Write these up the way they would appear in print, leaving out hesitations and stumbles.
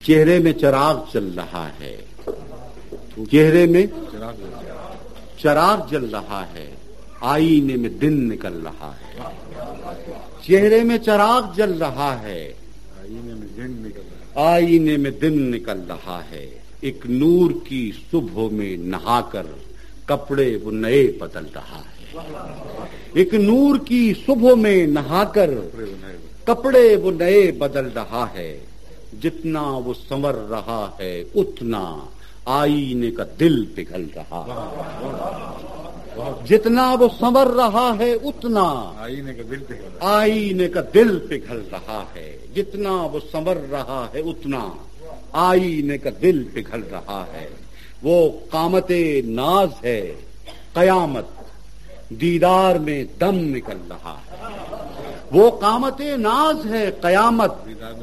چہرے میں چراغ چل رہا ہے، چہرے میں چراغ جل رہا ہے، آئینے میں دن نکل رہا ہے۔ چہرے میں چراغ جل رہا ہے، آئینے میں دن نکل رہا ہے۔ ایک نور کی صبح میں نہا کر کپڑے وہ نئے بدل رہا ہے۔ ایک نور کی صبح میں نہا کر کپڑے وہ نئے بدل رہا ہے۔ جتنا وہ سنور رہا ہے اتنا آئینے کا دل پگھل رہا ہے۔ جتنا وہ سنور رہا ہے اتنا آئینے کا دل پگھل رہا ہے۔ جتنا وہ سنور رہا ہے اتنا آئینے کا دل پگھل رہا ہے۔ وہ قامت ناز ہے قیامت، دیدار میں دم نکل رہا ہے۔ وہ قامت ناز ہے قیامت،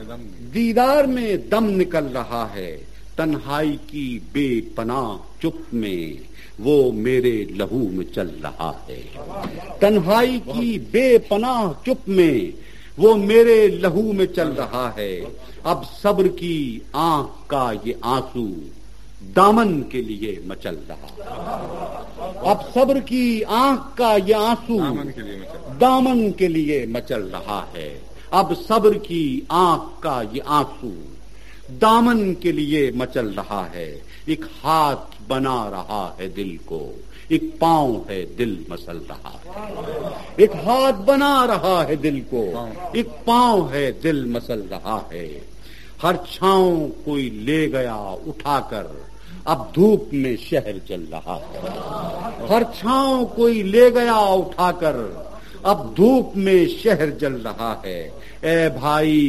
دیدار میں دم نکل رہا ہے۔ تنہائی کی بے پناہ چپ میں وہ میرے لہو میں چل رہا ہے۔ تنہائی کی بے پناہ چپ میں وہ میرے لہو میں چل رہا ہے۔ اب صبر کی آنکھ کا یہ آنسو دامن کے لیے مچل رہا ہے۔ اب صبر کی آنکھ کا یہ آنسو دامن کے لیے مچل رہا ہے۔ اب صبر کی آنکھ کا یہ آنسو دامن کے لیے مچل رہا ہے۔ ایک ہاتھ بنا رہا ہے دل کو، ایک پاؤں ہے دل مسل رہا ہے۔ ایک ہاتھ بنا رہا ہے دل کو، ایک پاؤں ہے دل مسل رہا ہے۔ ہر چھاؤں کوئی لے گیا اٹھا کر اب دھوپ میں شہر جل رہا ہے۔ ہر چھاؤں کوئی لے گیا اٹھا کر اب دھوپ میں شہر جل رہا ہے۔ اے بھائی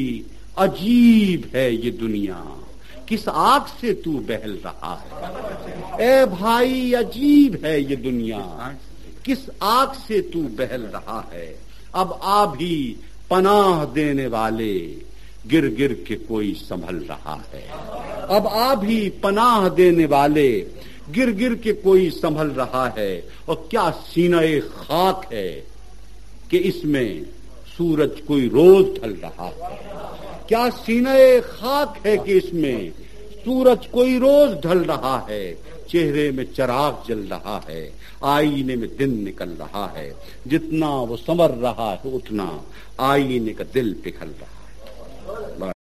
عجیب ہے یہ دنیا، کس آگ سے تو بہل رہا ہے۔ اے بھائی عجیب ہے یہ دنیا، کس آگ سے تو بہل رہا ہے۔ اب آ بھی پناہ دینے والے، گر گر کے کوئی سنبھل رہا ہے۔ اب آ بھی پناہ دینے والے، گر گر کے کوئی سنبھل رہا ہے۔ اور کیا سینہ خاک ہے کہ اس میں سورج کوئی روز ڈھل رہا ہے۔ کیا سینہ خاک ہے کہ اس میں سورج کوئی روز ڈھل رہا ہے۔ چہرے میں چراغ جل رہا ہے، آئینے میں دن نکل رہا ہے۔ جتنا وہ سنور رہا ہے اتنا آئینے کا دل پگھل رہا ہے۔